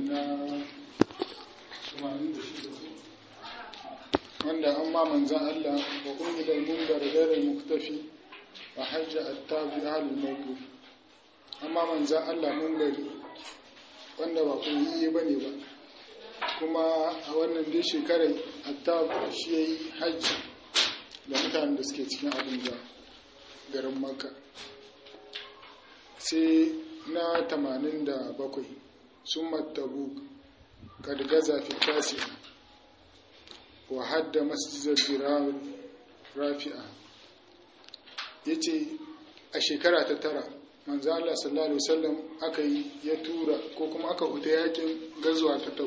na 86 wanda an ma manzan Allah wa kunni da mundar gairar muktafi wa hajja attabi ahlul mawqif amma manzan Allah mun bari wanda ba kunni bane ba kuma a wannan dai shekarar attabi shi yayi hajji da mutanen da suke cikin abin da garin Makka sai na 87 summa tabuk kad gaza fi tasi wa hadda masjid al rafi'a yace a shekara ta 9 manzo Allah sallallahu alaihi wasallam aka yi ya tura ko kuma aka huta yakin gazuwa ta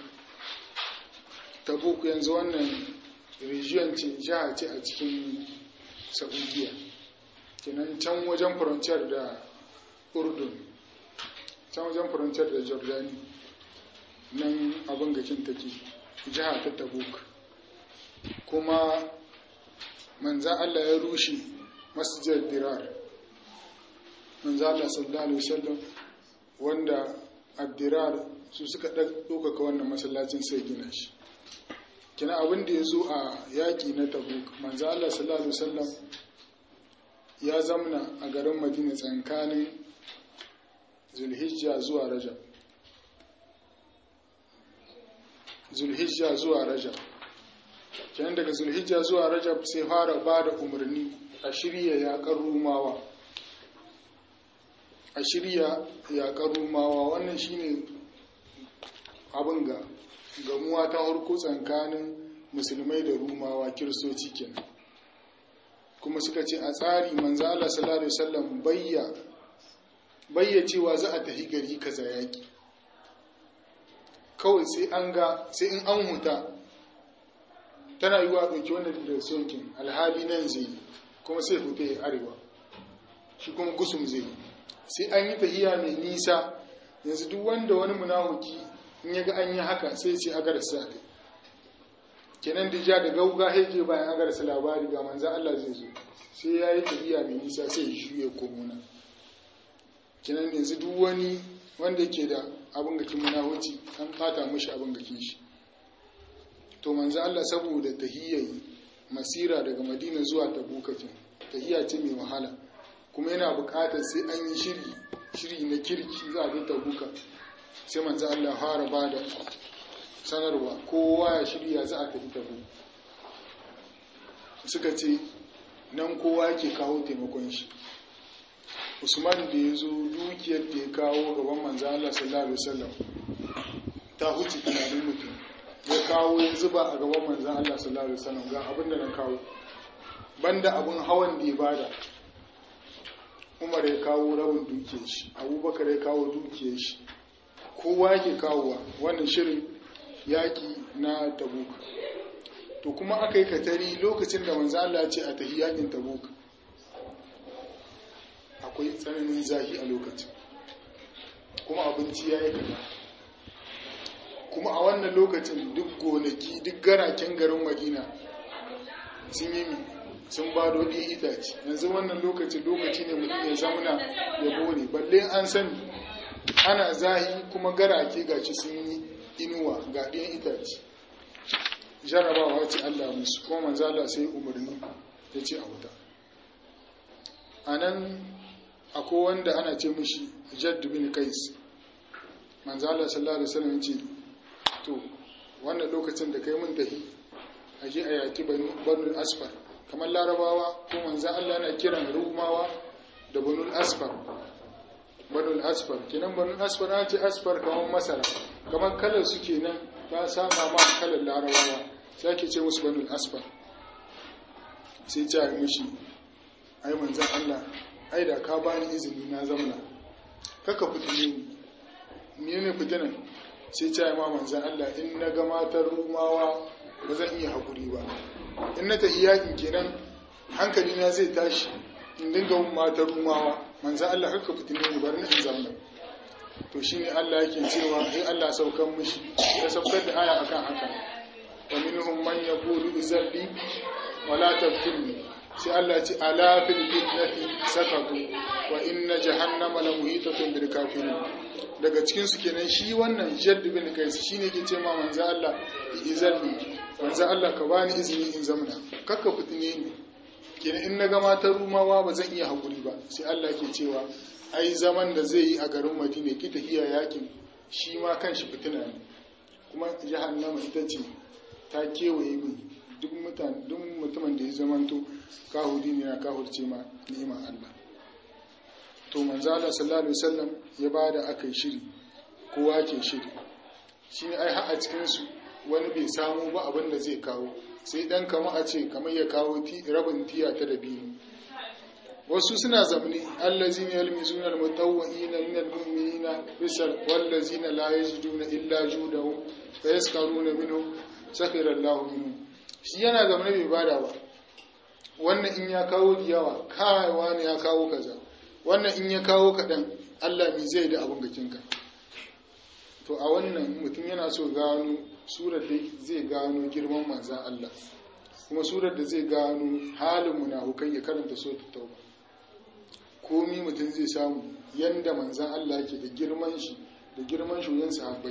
tabuk yanzu wannan region ce jiha ce a cikin Saudiya kenan can wajen frontier da Urdun can wajen frontier da Jordani nan abin gakin take jiha ta Tabuk kuma manzo Allah ya rushe masjid Dirar manzo Allah sallallahu alaihi wasallam wanda ad-Dirar su suka ɗaukaka wannan masallacin sai gina shi kina abin da yazo a yaki na Tabuk manzo Allah sallallahu alaihi wasallam ya zamna a garin Madina tsakanin Zulhijja zuwa Rajab kenan daga Zulhijja zuwa Rajab sai fara bada umarni a shirya yaƙar Rumawa wannan shine abin gamuwa ta harko tsakanin musulmai da Rumawa kiristoci kenan kuma suka ce a tsari manzo Allah sallallahu alaihi wasallam bayya cewa za a tafi gari kaza yaki kawai sai in an huta tana yiwa dauki wannan da sokin alhali nan zai kuma sai huta ya arewa shi kuma gusum zai sai an yi tahiya mai nisa yanzu duk wanda wani munafiki in yaga an yi haka sai ce agarsa kai kenan da ja da gauga yake bayan agarsa labari ga manzo Allah zai zo sai yayi tahiya mai nisa sai ya juye komuna kenan yanzu duk wani wanda yake da abin gakin munafici an fata mishi abin gakin shi to manzo Allah saboda tahiyyai masira daga Madina zuwa Tabukakin tahiyya ce mai wahala kuma yana buƙatar sai an yi shiri na kirki za a bi Tabuka sai manzo Allah fara bada sanarwa kowa ya shirya za a tafi Tabuka suka ce nan kowa yake kawo taimakon shi Usman da ya zo dukiyar da ya kawo gaban manzo Allah sallallahu alaihi wasallam ta huce tunanin mutum ya kawo ya zuba a gaban manzo Allah sallallahu alaihi wasallam ga abin da na kawo banda abun hawan da ya bada Umar ya kawo rabin dukiyar shi Abubakar ya kawo dukiyar shi kowa yake kawowa wannan shirin yaki na Tabuk to kuma aka yi katari lokacin da manzo Allah ya ce a tafi yakin Tabuk akwai tsananin zafi a lokacin kuma abinci ya yi kaza kuma a wannan lokacin duk gonaki duk garaken garin Madina sun ba dodi itace yanzu wannan lokaci ne mutum ya zamana ya bone balle an sani ana zahi kuma garake gaci sun yi inuwa ga ɗayan itace jarabawa ce Allah musu kuma manzo Allah sai umarni ya ce a wuta anan akwai wanda ana ce mishi Jadd bin Qais manzo Allah sallallahu alaihi wasallam ce to wannan lokacin da kai mun tafi aje a yaki Banul Asfar kamar Larabawa ko manzo Allah yana kiran Rumawa da Banul Asfar kenan Banul Asfar ana ce Asfar kamar masara kamar kalar su kenan ba sama ma kalar Larabawa sai ake ce musu Banul Asfar sai ta yi mishi ai manzo Allah ai da ka bani izini na zamna kaka fitine ni ne fitinan sai ta yi ma manzan Allah in na ga matar Rumawa ba zan iya haƙuri ba in na ta iyakin kenan hankali na zai tashi in dinga matar Rumawa manzan Allah kaka fitine ni bari na in zamna to shine Allah yake cewa ai Allah saukan mishi ya saukar da aya akan haka wa minhum man yaqulu izalli wala taftilni sai Allah ce ala fil fitnati sakatu wa inna jahannama la muhitatun bil kafirin daga cikin su kenan shi wannan Jadd bin Qais shine ke ce ma manzo Allah izalli manzo Allah ka bani izini in zamna kakka fitine ni kenan in naga matar rumawa ba zan iya hakuri ba sai Allah ke cewa ai zaman da zai yi a garin Madina ki tafiya yakin shi ma kanshi fitina ne kuma jahannama ita ce ta kewaye min duk mutumin da ya zamanto kahuri ne na kahurce ma ni'imar Allah to manzo Allah sallallahu alaihi wasallam ya bada akai shiri kowa ke shiri shine ai har a cikin su wani bai samu ba abin da zai kawo sai dan kama a ce kamar ya kawo rabin tiya ta dabino wasu suna zamani allazina yalmizuna almutawwi'ina min almu'minina bisal wallazina la yajiduna illa judahu fayaskaruna minhum sakhira Allahu minhum shi yana zamani bai bada ba wannan in ya kawo diyawa kai wani ya kawo kaza wannan in ya kawo kadan Allah me zai da abun gakinka to a wannan mutum yana so gano surar da zai gano girman manzan Allah kuma surar da zai gano halin munafukai ya karanta suratul tauba komi mutum zai samu yanda manzan Allah yake da girman shi da girman shugaban sahabbai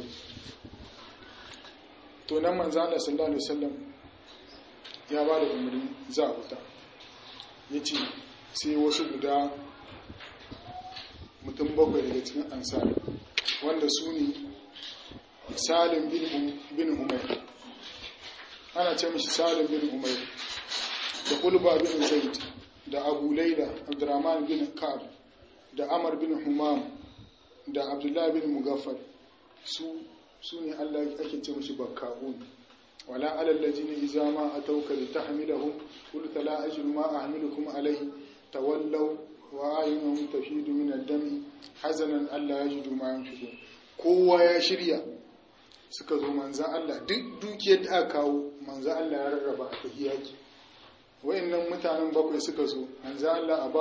to nan manzan Allah sallallahu alaihi wasallam ya ba da umarni za a fita yace sai wasu guda mutum bakwai daga cikin ansar wanda su ne Salim bin Umayr ana ce mishi Salim bin Umayr da Qulba bin Zaid da Abu Layla Abdurrahman bin Ka'ab da Amr bin Humam da Abdullah bin Mugaffar su ne Allah ake ce mishi bakka'un wala alal ladina idza ma atawka litahmilahum qulta la ajidu ma ahmilukum alayhi tawallaw wa ayunuhum tafidu min ad-dami hazanan alla yajidu ma yunfiqun kowa ya shirya suka zo manzan Allah duk dukiyar da aka kawo manzan Allah ya rarraba a tahiyaki wayannan mutanen bakwai suka zo manzan Allah a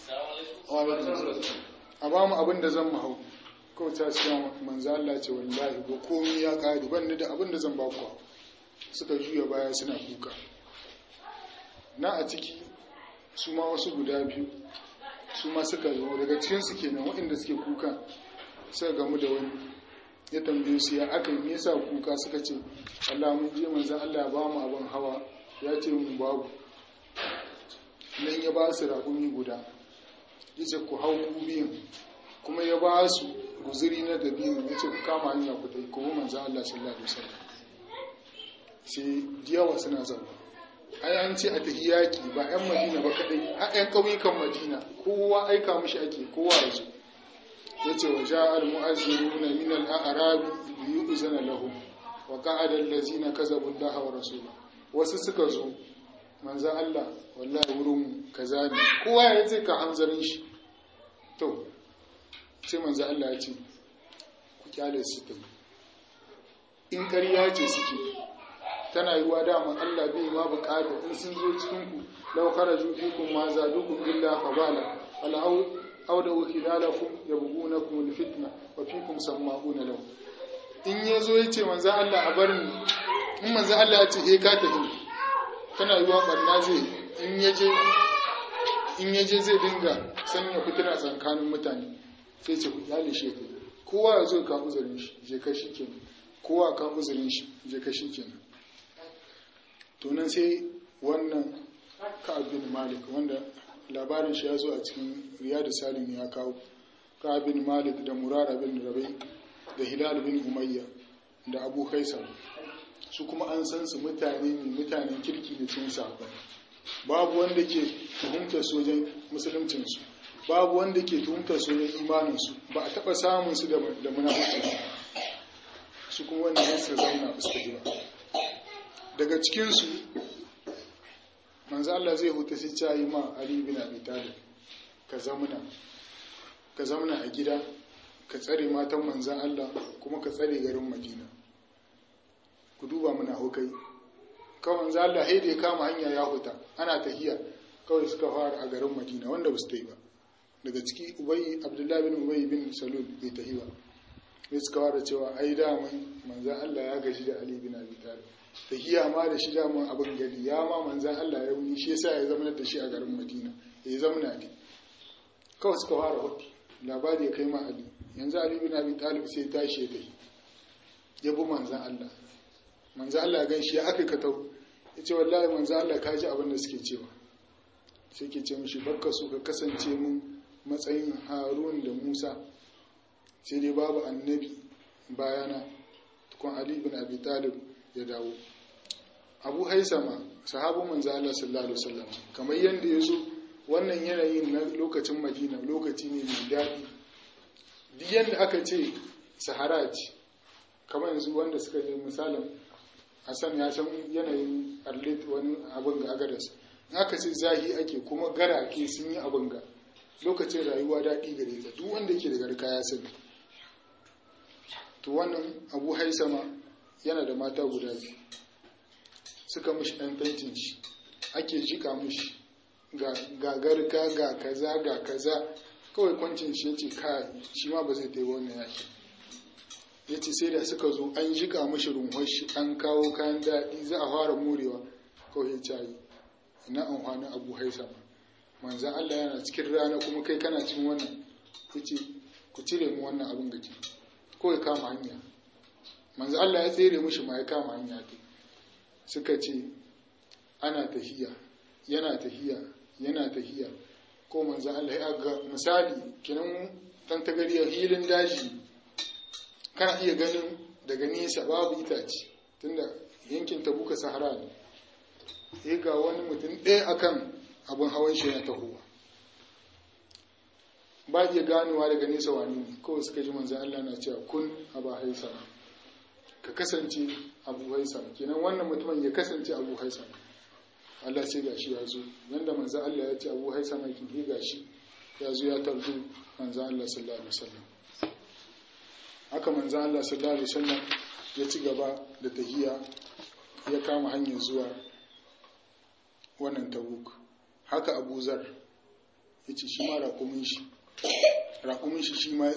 bamu abin da zan mahau kawai ta ce manzan Allah ce wallahi ko komai ya kare ban da abin da zan ba ku suka juya baya suna kuka na a ciki su ma wasu guda biyu su ma suka zo daga cikin su kenan waɗanda suke kuka suka gamu da wani ya tambaye su ya aka yi yasa kuka suka ce Allah mun je manzon Allah ya ba mu abin hawa ya ce mun babu nan ya ba su raƙumi guda yace ku hau ku biyan kuma ya ba su guzuri na dabino yace ku kama hanya ku tai ko manzon Allah sallallahu alaihi wasallam sai diyawa suna zama ai an ce a tafi yaki ba 'yan Madina ba kadai har 'yan ƙauyukan Madina kowa aika mishi ake kowa ya zo yace wa ja'al mu'azziruna min al-a'rab yu'zana lahum wa qa'ada allazina kazabu Allah wa rasulahu wasu suka zo manzo Allah wallahi wurin kaza ne kowa ya ce ka hanzarin shi to sai manzo Allah ya ce ku kyale su ta in ƙarya ce suke tana yiwa dama Allah bai ma bukata in sun zo cikin ku law kharaju fikum ma zadukum illa fabala aw da khilalakum yabghunakum alfitna wa fikum sama'una law in yazo yace manzo Allah a barin in manzo Allah ya ce ka tafi kana yiwa barna zai in yaje zai dinga sanya fitina tsakanin mutane sai ce ku yale shi kowa ya zo ka uzurin shi je ka shikenan kowa ka uzurin shi je ka shikenan to nan sai wannan Ka'ab bin Malik wanda labarin shi ya zo a cikin Riyadu Salim ya kawo Ka'ab bin Malik da Murara bin Rabi da Hilal bin Umayya da Abu Khaisar su kuma an san su mutanen kirki da cin sahabbai babu wanda ke tuhumtar sojan musuluncin su babu wanda ke tuhumtar sojan imanin su ba a taba samun su da munafici su kuma wanda ya suka zauna fuska ba daga cikin su manzo Allah zai huta sai ya yi ma Ali bin Abi Talib ka zamna a gida ka tsare matan manzo Allah kuma ka tsare garin Madina ku duba muna hukai kawai manzo Allah da ya kama hanya ya huta ana tahiya kawai suka fara a garin Madina wanda ba su tayi ba daga ciki Abdullah bin Ubay bin Salul bai tahi ba sai suka fara cewa ai da manzo Allah ya gaji da Ali bin Abi Talib tahiya ma da shi daman abin gari ya ma manzan Allah ya wuni shi yasa ya zama da shi a garin Madina ya zama ne kawai suka fara hudu labari ya kai ma Ali yanzu Ali bin Abi Talib sai tashi ya tafi ya bi manzan Allah gan shi ya aka katau ya ce wallahi manzan Allah ka ji abin da suke cewa sai ke ce mishi bakka su ka kasance mun matsayin Harun da Musa sai dai babu annabi bayana tukun Ali bin Abi Talib ya dawo. Abu Haisama sahabin manzan Allah sallallahu alaihi wasallam kamar yanda ya zo wannan yanayin na lokacin Madina lokaci ne mai daɗi duk yanda aka ce Sahara ce kamar yanzu wanda suka je misalin Hassan ya san yanayin Arlit wani abin ga Agadas in aka ce zahi ake kuma garake sun yi abin ga lokacin rayuwa daɗi gare ta duk wanda yake da garka ya sani. To wannan Abu Haisama yana da mata guda biyu suka mishi ɗan tantin shi ake jika mishi ga garka ga kaza kawai kwancin shi yace kai shi ma ba zai tayi wannan yaki yace sai da suka zo an jika mishi runhon shi an kawo kayan daɗi za a fara morewa kawai ya ce ina amfanin Abu Haisama manzan Allah yana cikin rana kuma kai kana cin wannan yace ku cire mu wannan abin gaji kawai kama hanya manzan Allah ya tsere mishi ma ya kama hanya ta suka ce ana tahiya yana tahiya ko manzan Allah ya ga misali kenan dan tagariya hilin daji kana iya ganin daga nesa babu itace tunda yankin Tabuka Sahara ne sai ga wani mutum ɗaya akan abin hawan shi ya tahowa ba iya ganowa daga nesa wani ne kawai suka ji manzan Allah na cewa kun Abu Haisama ka kasance Abu Haisama kenan wannan mutumin ya kasance Abu Haisama Allah sai gashi ya zo yanda manzan Allah ya ce Abu Haisama kin gashi ya zo ya tarzu manzan Allah sallallahu alaihi wasallam haka manzan Allah sallallahu alaihi wasallam ya ci gaba da tahiya ya kama hanyar zuwa wannan Tabuk haka Abu Zar ya ce shi ma raƙumin shi shi ma ya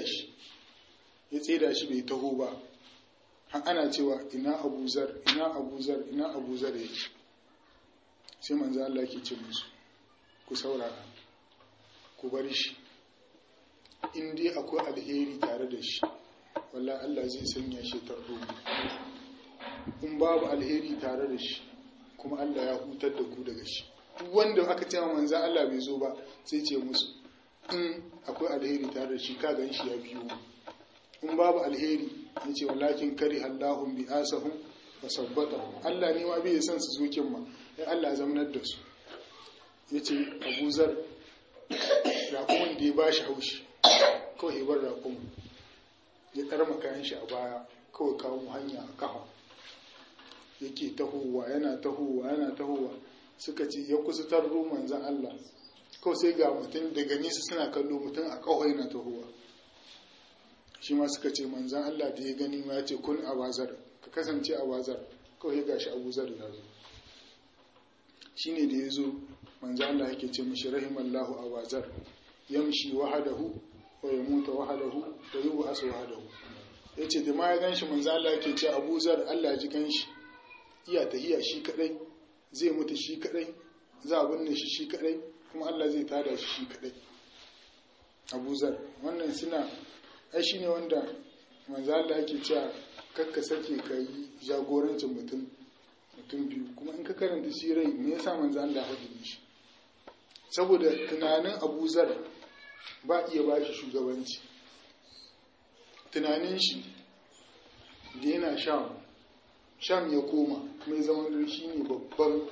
tseda shi bai taho ba har ana cewa ina Abu Zar yake sai manzo Allah ke ce musu ku saurara ku bar shi in dai akwai alheri tare da shi wallahi Allah zai sanya shi tardo in babu alheri tare da shi kuma Allah ya hutar da ku daga shi duk wanda aka ce manzo Allah bai zo ba sai ce musu in akwai alheri tare da shi ka gan shi ya biyo in babu alheri yace wallakin kari Allahum bi asahum wa sabbata Allah ne ma bai san su zokin ma sai Allah ya zamanar da su yace Abu Zar raƙumin da ya bashi haushi kawai ya bar raƙumin ya karma kayan shi a baya kawai kawo hanya a kafa yake yana tahowa suka ce ya kusa tarro manzan Allah kawai sai ga mutum daga nesa suna kallo mutum a kawai yana tahowa shi ma suka ce manzan Allah da ya gani ma ya ce kun Abazar ka kasance Abazar kawai ga shi Abu Zar ya zo shi ne da ya zo manzan Allah yake ce mashi rahimallahu Abazar yamshi wahadahu wa yamutu wahadahu wa yub'asu wahadahu yace da ma ya ganshi manzan Allah yake ce Abu Zar Allah ya ji ganshi iya tahiya shi kadai zai mutu shi kadai za a binne shi kadai kuma Allah zai tada shi kadai Abu Zar wannan suna ai shine wanda manzo Allah yake cewa kakka sake kai jagorancin mutum biyu kuma in ka karanta shi rai me yasa manzo Allah ya faɗi shi saboda tunanin Abu Zar ba iya bashi shugabanci tunanin shi da yana sham ya koma mai zaman shi ne babban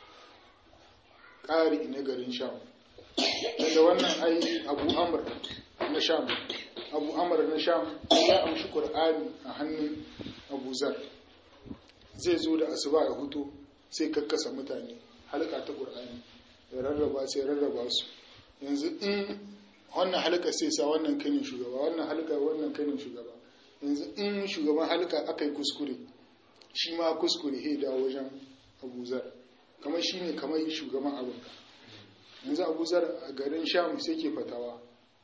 ƙari na garin sham daga wannan ai abu amr na sham ya amshi ƙur'ani a hannun Abu Zar zai zo da asuba ya hutu sai kakkasa mutane halka ta ƙur'ani ya rarraba su yanzu in wannan halka sai sa wannan kanin shugaba wannan halka wannan kanin shugaba yanzu in shugaban halka aka yi kuskure shi ma kuskure he da wajen Abu Zar kamar shi ne kamar shugaban abin yanzu Abu Zar a garin Sham sai ke fatawa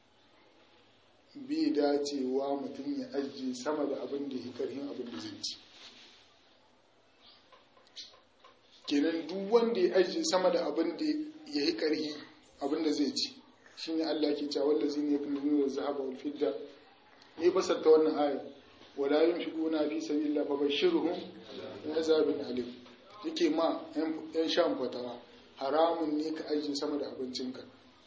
bai dacewa mutum ya ajiye sama da abin da ya karhin abin da zai ci kenan duk wanda ya ajiye sama da abin da ya yi karhi abin da zai ci shi ne Allah ke cewa wallazi ne ya fi nuna zahaba wal fidda ne basar ta wannan ayat wala yunfiquna fi sabilillah fabashshirhum bi azabin alim yake ma yan sham fatawa haramun ne ka ajiye sama da abincinka.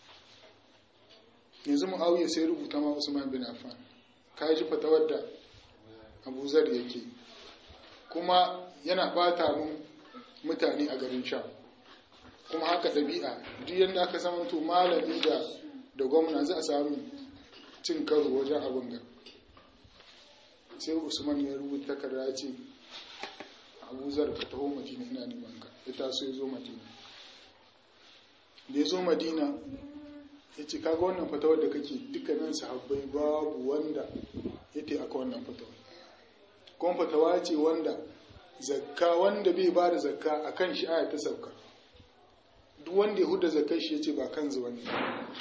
Yanzu Muawiya sai rubuta ma Usman bin Affan ka ji fatawar da Abu Zar yake kuma yana bata mun mutane a garin Sham kuma haka ɗabi'a duk yanda aka samanto malami da gwamna za a samu cin karo wajen abin ga sai Usman ya rubuta takarda ya ce Abu Zar ka taho Madina ina neman ka ya taso ya zo Madina da ya zo Madina ya ce kaga wannan fatawar da kake dukkanin sahabbai babu wanda ya te aka wannan fatawar kuma fatawa ce wanda zakka wanda bai ba da zakka a kan shi aya ta sauka duk wanda ya huda zakkar shi ya ce ba kan zuwa ne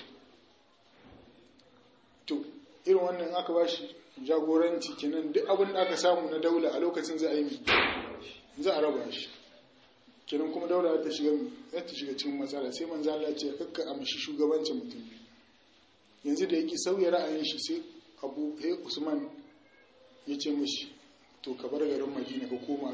to irin wannan aka ba shi jagoranci kenan duk abin da aka samu na daula a lokacin za a yi za a raba shi kenan kuma daula ta shiga cikin matsala sai manzo Allah ce kakka amshi shugabancin mutum yanzu da yake sauya ra'ayin shi sai Usman ya ce mishi to ka bar garin Madina ka koma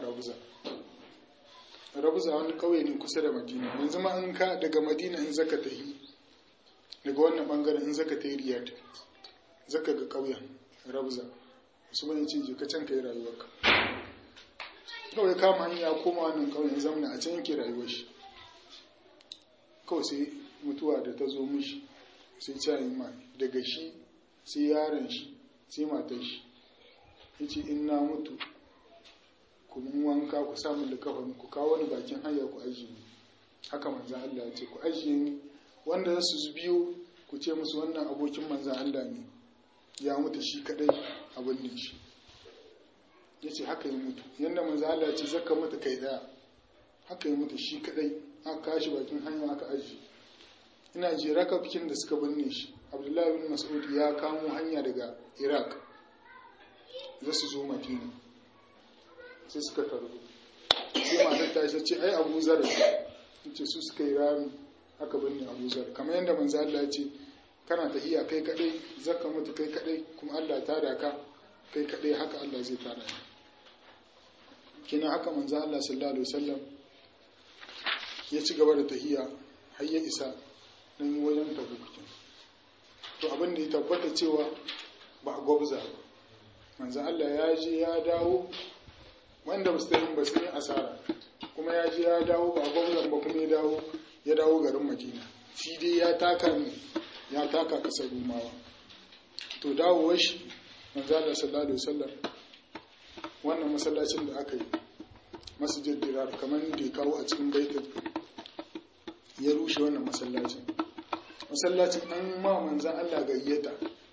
Rabuza wani kauye ne kusa da Madina yanzu ma in ka daga Madina in zaka tahi daga wannan bangaren in zaka tahi Riyadh zaka ga kauyen Rabuza Usman ya ce je ka can kai rayuwarka kawai kama hanya koma wannan kauyen zamana a can yake rayuwar shi kawai sai mutuwa da ta zo mishi sai cayin ma daga shi sai yaron shi sai matar shi ya ce in na mutu ku mun wanka ku samun likafani ku kawo wani bakin hanya ku ajiye ni haka manzan Allah ya ce ku ajiye ni wanda za su biyo ku ce musu wannan abokin manzan Allah ne ya mutu shi kadai abin ne shi ya ce haka yi mutu yadda manzan Allah ya ce zaka mutu kai daya haka yi mutu shi kadai aka kashi bakin hanya aka ajiye ina je rakafikin da suka binne shi Abdullahi bin Mas'ud ya kamo hanya daga Iraq za su zo Madina sai suka tarbo sai matar ta ce ai Abu Zar ce su suka yi rami aka binne Abu Zar kamar yadda manzo Allah ya ce kana tahiya kai kadai zaka mutu kai kadai kuma Allah ta da ka kai kadai haka Allah zai tada ka kina haka manzo Allah sallallahu alaihi wasallam ya ci gaba da tahiya har ya isa dan wajen tabukin to abin da ya tabbata cewa ba a gwabza ba manzo Allah ya je ya dawo wanda musulmi ba su yi asara kuma ya je ya dawo ba a gwabza ba kuma ya dawo garin Madina shi dai ya taka kasar Rumawa to dawowar shi manzo Allah sallallahu alaihi wasallam wannan masallacin da aka yi masjid dirar kamar da ya kawo a cikin baitul ya rushe wannan masallacin an ma manzan Allah gayyata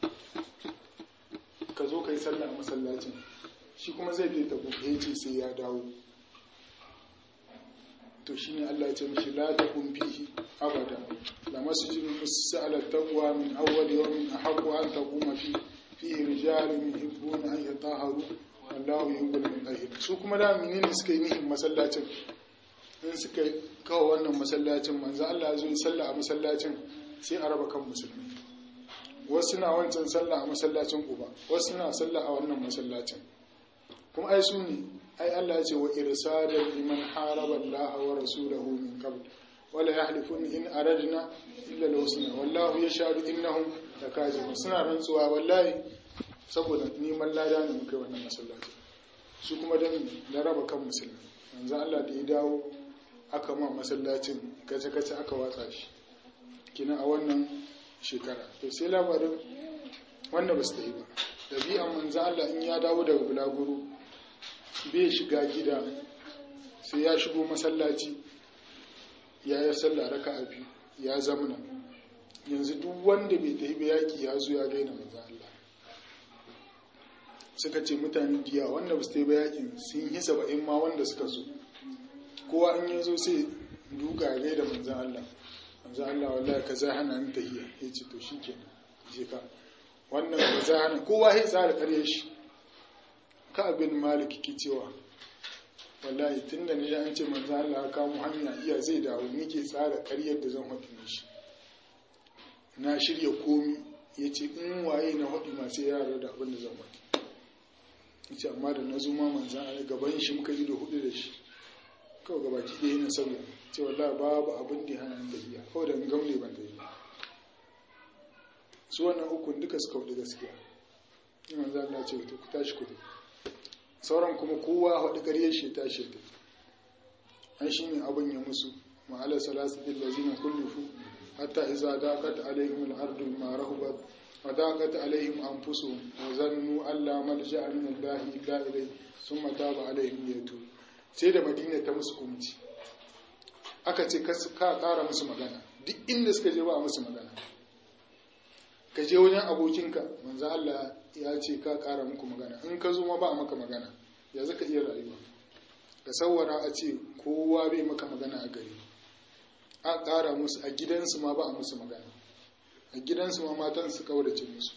ka zo ka yi sallah a masallacin shi kuma zai je ta buɗe ce sai ya dawo to shi ne Allah ya ce mishi la takun fihi abada la masjidun ussisa ala taqwa min awwal yawmin ahaqqu an taquma fihi rijalun yuhibbuna an yatahharu wallahu yuhibbul mutahhirin su kuma da menene suka yi nihin masallacin in suka kawo wannan masallacin manzo Allah ya zo yi sallah a masallacin sai a raba kan musulmi wasu na wancan sallah a masallacin Quba wasu na sallah a wannan masallacin kuma ai su ne ai Allah ya ce wa irsalul liman haraba Allah wa rasulahu min qabl wala yahlifun in aradna illa al-husna wallahu yashhadu innahum lakazibun suna rantsuwa wallahi saboda neman lada ne muka wannan masallacin su kuma dan da raba kan musulmi manzo Allah da ya dawo aka ma masallacin kace aka watsa shi kina a wannan shekara to sai labarin wanda ba su yi ba dabi'an manzo Allah in ya dawo daga bulaguro bai shiga gida sai ya shigo masallaci ya yi sallah raka'a biyu ya zamana yanzu duk wanda bai tafi ba yaki ya zo ya gaina manzo Allah suka ce mutane diya wanda ba su tafi ba yakin sun yi 70 ma wanda suka zo kowa in yazo sai duka ya gaida manzo Allah manzo Allah wallahi kaza hana ni tahiya yace to shikenan je ka wannan kaza hana kowa ya tsara kare shi ka abin maliki ke cewa wallahi tunda ni an ce manzo Allah ya kamo hanya iya zai dawo nake tsara ƙaryar da zan hudu shi na shirya komi ya ce in waye na haɗi masu yara da abin da zan faɗi. Ya ce amma da na zo ma manzan Allah gaban shi muka yi da hudu da shi kawai gabaki ɗaya na sauya ce wallahi babu abin da hana da iya kawai da gamle ban da yi su wannan ukun duka suka hudu gaskiya in manzan Allah ce ku tashi kudu sauran kuma kowa haɗu ƙarye shi tashi ta an shi ne abin ya musu ma'ala salasatin lazina kullufu hatta iza daqat alaihim al-ardu ma rahabat wa daqat alaihim anfusuhum wa zannu alla malja'a min Allah illa ilayhi thumma taba alaihim yatu sai da Madina ta musu kumci aka ce ka ƙara musu magana duk inda suka je ba musu magana ka je wajen abokinka manzo Allah ya ce ka ƙara muku magana in ka zo ma ba maka magana ya zaka iya rayuwa ka sawara a ce kowa bai maka magana a gari a ƙara musu a gidansu ma ba a musu magana a gidansu ma matan su kaurace musu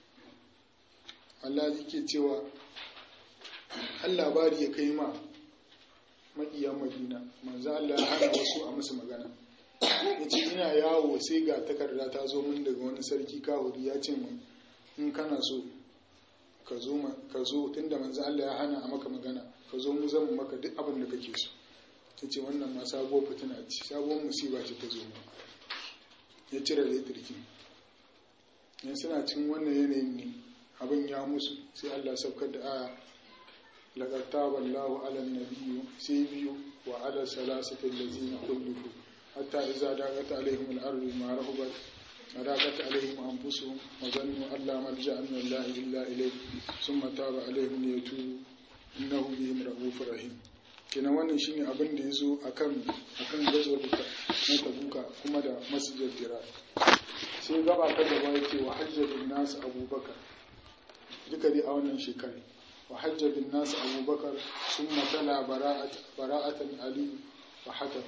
Allah yake cewa Allah labari ya kai ma maƙiyan Madina manzo Allah ya hana wasu a musu magana yace ina yawo sai ga takarda ta zo min daga wani sarki kahuri ya ce min in kana so ka zo tunda manzo Allah ya hana a maka magana ka zo mu zan maka duk abin da kake so yace wannan ma sabuwar fitina ce sabuwar musiba ce ta zo mu ya cire litirkin yan suna cin wannan yanayin ne abin ya musu sai Allah saukar da aya laqad taballahu ala nabiyyi sai biyu wa ala salasati allazina kullufu hatta idza daqat alaihim al-ardu ma rahabat wa daqat alaihim anfusuhum wa zannu alla malja'a min Allah illa ilayhi thumma taba alaihim liyatubu innahu bihim ra'ufur rahim kenan wannan shine abin da yazo akan gazo da na tabuka kuma da masjid dirar sai gaba ta gaba yake wa hajjabin nas abubakar duka dai a wannan shekara wa hajjabin nas abubakar summa tala bara'atan ali wa hatab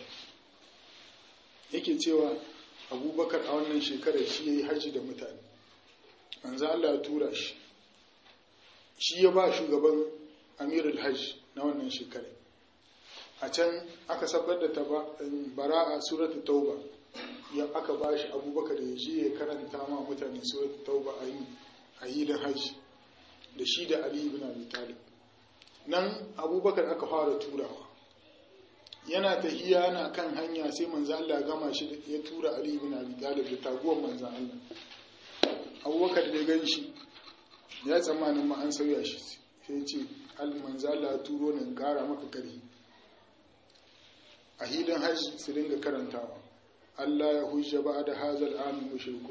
yake cewa abubakar a wannan shekara shi yayi haji da mutane manzo Allah ya tura shi ya ba shugaban amirul hajj na wannan shekara a can aka sabbar da bara'a suratul tauba ya aka bashi abubakar ya je ya karanta ma mutane suratul tauba a hilin hajji da shi da ali ibn abi talib nan abubakar aka fara turawa yana tahiya yana kan hanya sai manzo Allah ya gama shi ya tura ali ibn abi talib da taguwar manzo Allah abubakar da gan shi ya tsammanin ma an sauya shi sai ce manzo Allah ya turo ne in kara maka kari a hilin hajji su dinga karantawa Allah ya hujja ba da hazal amin mushriku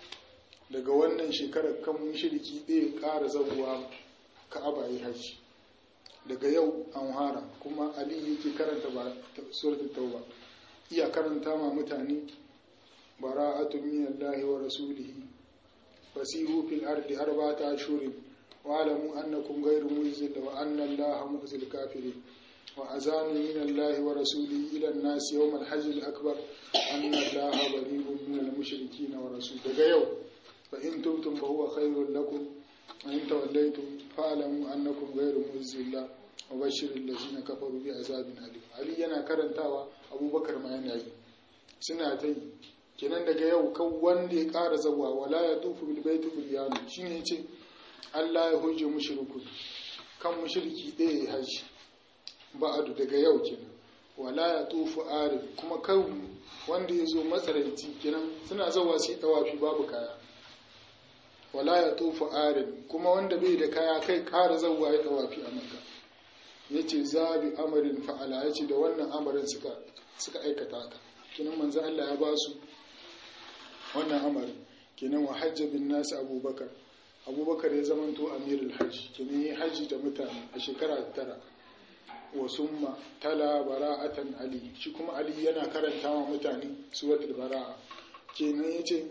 daga wannan shekarar kan mushriki ɗaya ƙara zabuwa Ka'aba yi hajji daga yau an hara kuma Ali yake karanta suratul tauba iya karanta ma mutane bara'atun minallahi wa rasulihi fasihu fil ardi arba'ata ashhurin wa alamu annakum ghayru mu'jizin wa anna Allaha mu'zil kafirin وأذان من الله ورسوله إلى الناس يوم الحج الأكبر أن الله بريء من المشركين ورسوله daga yau فإن تبتم فهو خير لكم وإن توليتم فاعلموا أنكم غير معجز الله وبشر الذين كفروا بعذاب أليم علي yana karantawa Abubakar ma yana yi suna ta yi kenan daga yau kan wanda ya ƙara zawa wala ya tufu bil baiti bulyanu shine yace Allah ya huje mushrikun kan mushriki ɗaya ya haji ba'adu daga yau kenan wala ya tufu arif kuma kan wanda ya zo matsaraici kenan suna zawa su yi tawafi babu kaya wala ya tufu arif kuma wanda bai da kaya kai ƙara zawa ya tawafi a maka yace zabi amarin fa'ala yace da wannan amarin suka aikata haka kenan manzo Allah ya ba su wannan amarin kenan wa hajja bin nas abubakar ya zamanto amirul hajj kenan yi haji da mutane a shekara 9 wa summa tala bara'atan ali shi kuma ali yana karanta wa mutane suratul bara'a kenan yace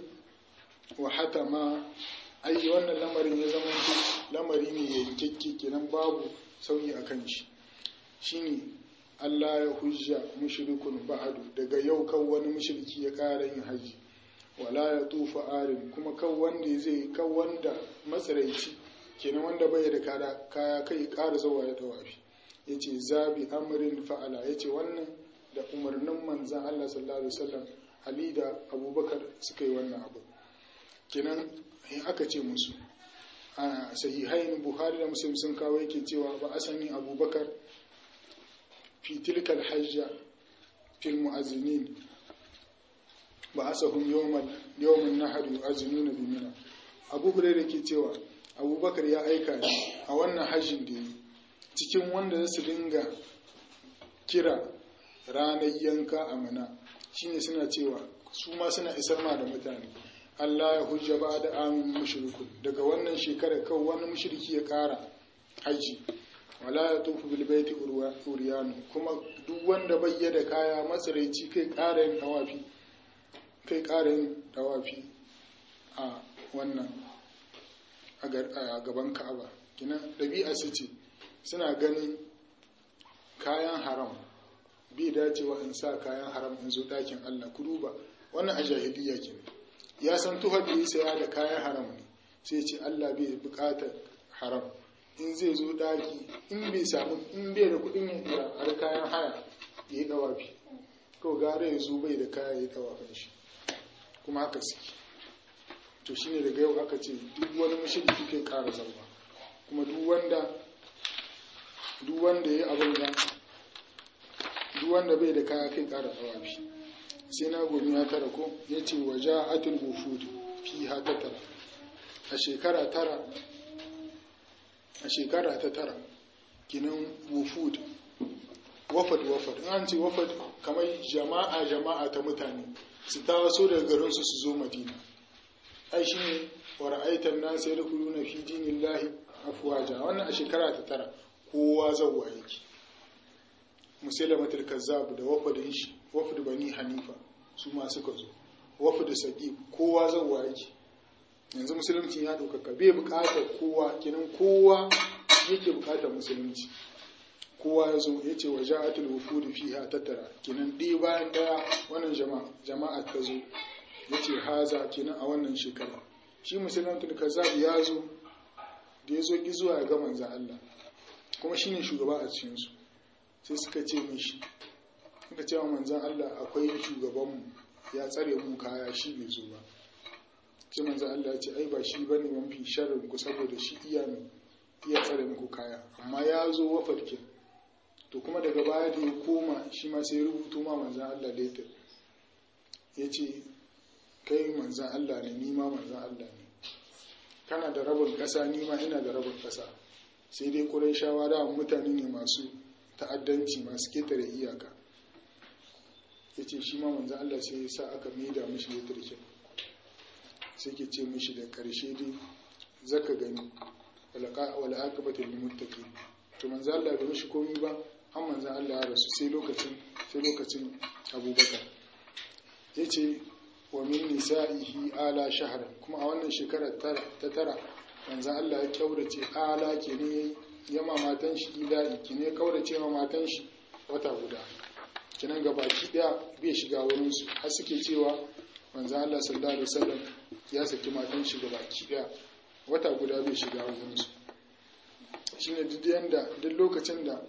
wa hatama ai wannan lamarin ya zama lamari ne yankekke kenan babu sauyi akan shi shine Allah ya hujja mushrikun ba'du daga yau kan wani mushriki ya ƙara yin haji wala ya tufa arin kuma kan wanda matsaraici kenan wanda bai da kaya kai ƙara zuwa ya tawafi yace zabi amrin fa'ala yace wannan da umarnin manzon Allah sallallahu alaihi wasallam Ali da Abubakar suka yi wannan abu kenan in aka ce musu a sahihain Bukhari da Muslim sun kawo yake cewa ba asani Abubakar fi tilka al-hajja fil mu'azzinin ba asahum yawman nahar yu'azzinuna bi Mina. Abu Hurairah ke cewa Abubakar ya aika ni a wannan hajjin da yi cikin wanda za su dinga kira ranar yanka a Mina, shine suna cewa su ma suna isar ma da mutane Allah ya hujja ba da amin mushrikun, daga wannan shekara kawai wani mushriki ya kara haji wala ya tufu bil baiti uriyanu, kuma duk wanda bai da kaya matsaraici kai kara yin dawafi a wannan a gaban Ka'aba. Kina dabi'a su ce suna ganin kayan haram bai dacewa in sa kayan haram in zo dakin Allah. Ku duba wannan a jahiliya kenan, ya san tuhar da ya saya da kayan haram ne, sai ce Allah bai bukatar haram, in zai zo daki in bai da kudin yin har kayan haya ya yi dawafi, to gara ya zo bai da kaya ya yi dawafin shi. Kuma haka suke. To shine daga yau aka ce duk wani mushriki kai ƙara zamba, kuma duk wanda ya abin da duk wanda bai da kaya kai ƙara dawafi. Sai na gomi ya tara ko ya ce wa ja'atul wufud fi hata tara a shekara ta tara kinan wufud wafad in an ce wafad kamar jama'a ta mutane su taso daga garinsu su zo Madina. Ai shi ne wa ra'aitan nas yadkhuluna fi dinillahi afwaja. Wannan a shekara ta tara kowa zawwa yake. Musailamatul kazzab da wafadin shi, wafd bani hanifa su ma suka zo, wafd saqib kowa zawwa yake. Yanzu musulunci ya ɗaukaka, bai buƙatar kowa, kinan kowa yake buƙatar musulunci. Kowa ya zo ya ce wa ja'atul wufud fiha tattara, kinan ɗaya bayan ɗaya wannan jama'a ta zo ya ce haza kinan a wannan shekara. Shi musulunci kazzab ya zo da ya zo ki zuwa ya ga manzan Allah, kuma shi ne shugaba a cikinsu. Sai suka ce mishi, suka ce wa manzan Allah akwai shugabanmu ya tsare mu kaya shi bai zo ba. Sai manzan Allah ya ce ai ba shi bane mafi sharrin ku, saboda shi iya tsare muku kaya, amma ya zo wafarkin. To kuma daga baya da ya koma shi ma sai rubuto ma manzan Allah later ya ce kai manzan Allah ne, ni ma manzan Allah ne, kana da rabin ƙasa ni ma ina da rabin ƙasa. Sai dai Qurayshawa da mutane ne masu ta'addanci, masu ketare iyaka. Ya ce shi ma manzan Allah sai ya sa aka maida mishi ya turke, sai ke ce mishi da ƙarshe dai zaka gani wala aqibatu lil muttaqin. To manzan Allah bai mishi komai ba, har manzan Allah ya rasu sai lokacin Abubakar. Ya ce wa min nisa'ihi ala shahar, kuma a wannan shekarar ta tara manzan Allah ya kyaurace ala ke ne ya mamatan shi ila'i ke ne kaurace mamatan shi wata guda, kinan ga baki daya bai shiga wurinsu, har suke cewa manzan Allah sallallahu alaihi wasallam ya saki matan shi ga baki daya wata guda bai shiga wurinsu. Shine duk lokacin da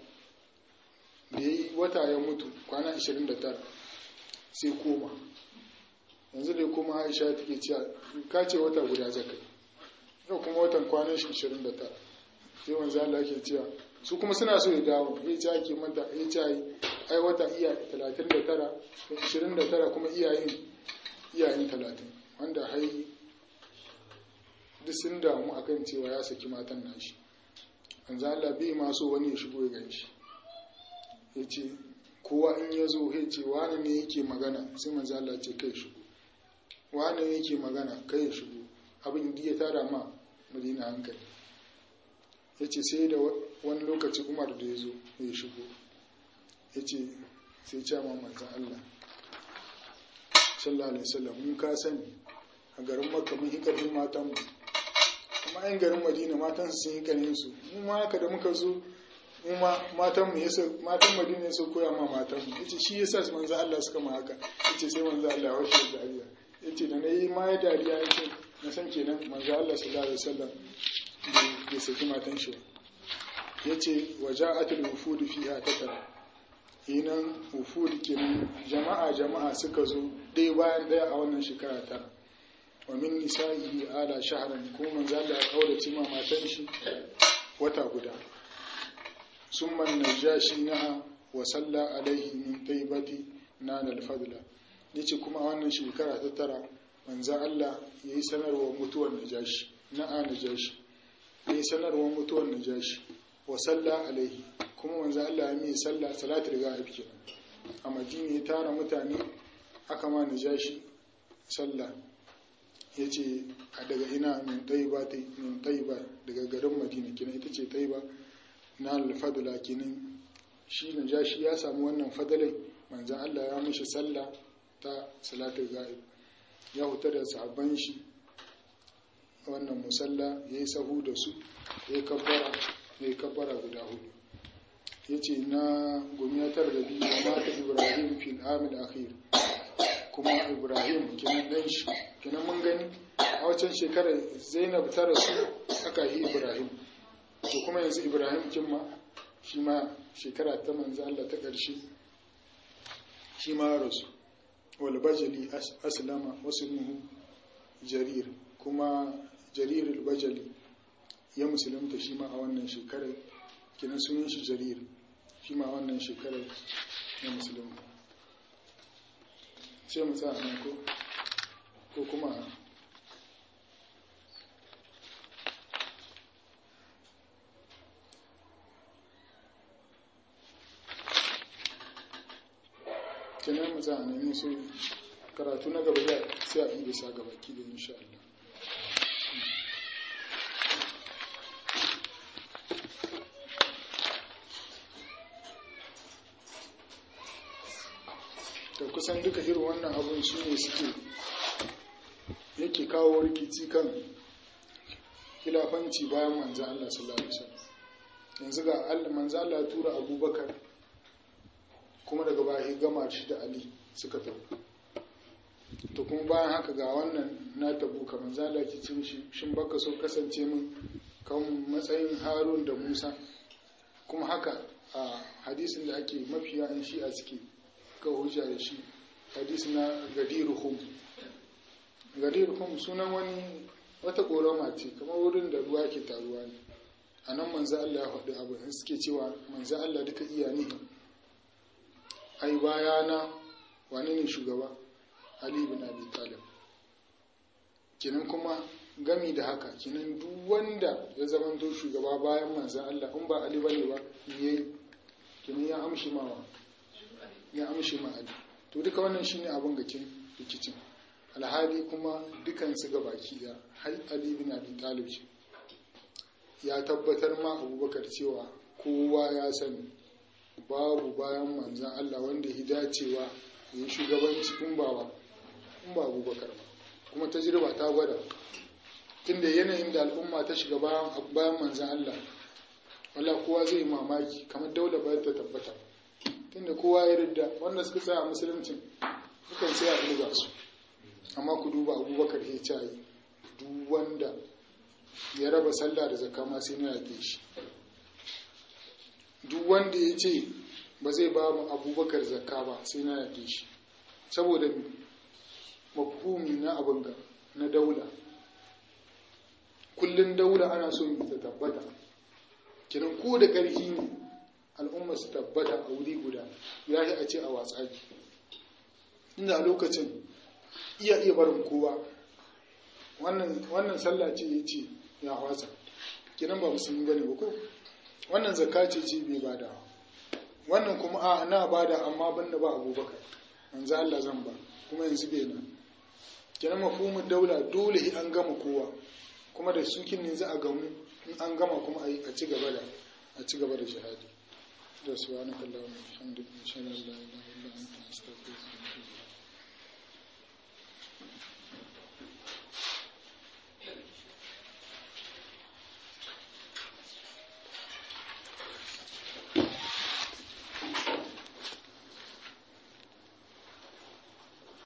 yayi wata ya mutu kwana 29 sai koma. Yanzu da kuma Aisha take cewa ka ce wata guda zakai, yau kuma watan kwanan shi 29. Sai manzo Allah yake cewa su kuma suna so ya dawo, ya ce ake mata ya ce ai wata iya 39 29 kuma iyayen 30, wanda hai duk sun damu akan cewa ya saki matan nashi. Manzo Allah bai ma so wani ya shigo ya ganshi, ya ce kowa in ya zo ya ce wani ne yake magana, sai manzo Allah ce kai shigo, wani ne yake magana kai ya shigo. Abin da ya tara ma Madina hankali. Ya ce sai da wani lokaci Umar da ya zo ya shigo, ya ce sai ce ma manzo Allah sallallahu alaihi wasallam mun ka sani a garin Makka mun hikarin matan mu, kuma yan garin Madina matan su sun hikarin su, mu ma haka da muka zo mu ma matan Madina ya so koya ma matan mu. Yace shi yasa manzo Allah suka ma haka. Yace sai manzo Allah ya washe dariya, yace da nayi ma ya dariya, yace na san kenan manzo Allah sallallahu alaihi wasallam bai saki matan shi. Yace waja'atul wufud fiha tatara, inan wufud kenan jama'a suka zo dai bayan daya a wannan shekara tara. wa min nisa'ihi ala shahran kuma manzo Allah ya kaurace ma matan shi wata guda. summa najashi naha wa salla alaihi min taibati nanal fadla. yace kuma a wannan shekara ta tara manzo Allah yayi sanarwa mutuwar najashi yayi sanarwa mutuwar najashi wa salla alaihi kuma manzo Allah ya yi sallah salatul ghaib kenan a Madina ya tara mutane aka ma najashi sallah. yace a daga ina min taiba daga garin Madina kenan ita ce taiba na al-fadla kenan shi najashi ya samu wannan fadalai manzo Allah ya mishi sallah ta salatul ghaib ya huta da sahabban shi wannan musalla yayi sahu da su yayi kabbara guda hudu. yace na gumiyatar da biyu mata Ibrahim fil amil akhir kuma Ibrahim kenan dan shi kenan mun gani a wancan shekarar Zainab ta rasu aka yi Ibrahim to kuma yanzu Ibrahim kin ma shi ma shekara ta manzo Allah ta ƙarshe shi ma rasu. wal bajali aslama wasmuhu jarir kuma jarir al bajali ya musulunta shi ma a wannan shekarar kenan sunan shi jarir shi ma a wannan shekarar ya musulunta. sai mu tsaya nan ko kuma kenan mu tsaya nan sai karatu na gaba sai a yi bisa gaba ki da insha Allah. kusan duka irin wannan abun shi ne suke yake kawo rikici kan khilafanci bayan manzo Allah sallallahu alaihi wasallam. yanzu ga Allah manzo Allah ya tura Abubakar kuma daga baya gama shi da Ali suka tafi. to kuma bayan haka ga wannan na Tabuka manzo Allah ke cin shi shin baka so kasance min kan matsayin Harun da Musa. kuma haka a hadisin da ake mafiya an shi a suke ka hujja da shi hadisi na gadiruhum sunan wata korama ce kamar wurin da ruwa ke taruwa ne. a nan manzo Allah ya faɗi abu suke cewa manzo Allah duka iya ne ai bayana wani ne shugaba Ali ibn Abi Talib. kenan kuma gami da haka kenan duk wanda ya zamanto shugaba bayan manzo Allah in ba Ali bane ba yayi kenan ya amshi ma Ali. to duka wannan shine abin gakin rikicin alhali kuma dukan su gabaki da har Ali bin Abi Talib ya tabbatar ma Abubakar cewa kowa ya sani babu bayan manzon Allah wanda ya dacewa ya shugabanci in ba Abubakar ba. kuma tajriba ta gwada tunda yanayin da al'umma ta shiga bayan manzon Allah wallahi kowa zai mamaki kamar daula ba ta tabbata tunda kowa ya ridda wanda suka tsaya musulunci dukan sai a duba su. amma ku duba Abubakar ya ce duk wanda ya raba sallah da zakka ma sai na yake shi. duk wanda ya ce ba zai ba mu Abubakar zakka ba sai na yake shi. saboda mafhumi na abin ga na daula kullun daula ana so ta tabbata kiran ko da ƙarfi ne al'umma su tabbata a wuri guda ya yi a ce a watsaki. inda a lokacin iya barin kowa wannan sallah ce ya ce ya watsa kiran ba musulmi bane ba ko wannan zakka ce bai bada wannan kuma na bada amma banda ba Abubakar manzo Allah zan ba kuma yanzu bai nan kiran mafhumin daula dole an gama kowa kuma da sukin ne za a gamu in an gama kuma a ci gaba da jihadi. da subhanakallahumma wa bihamdika ashhadu an la ilaha illa anta astaghfiruka wa atubu ilayk.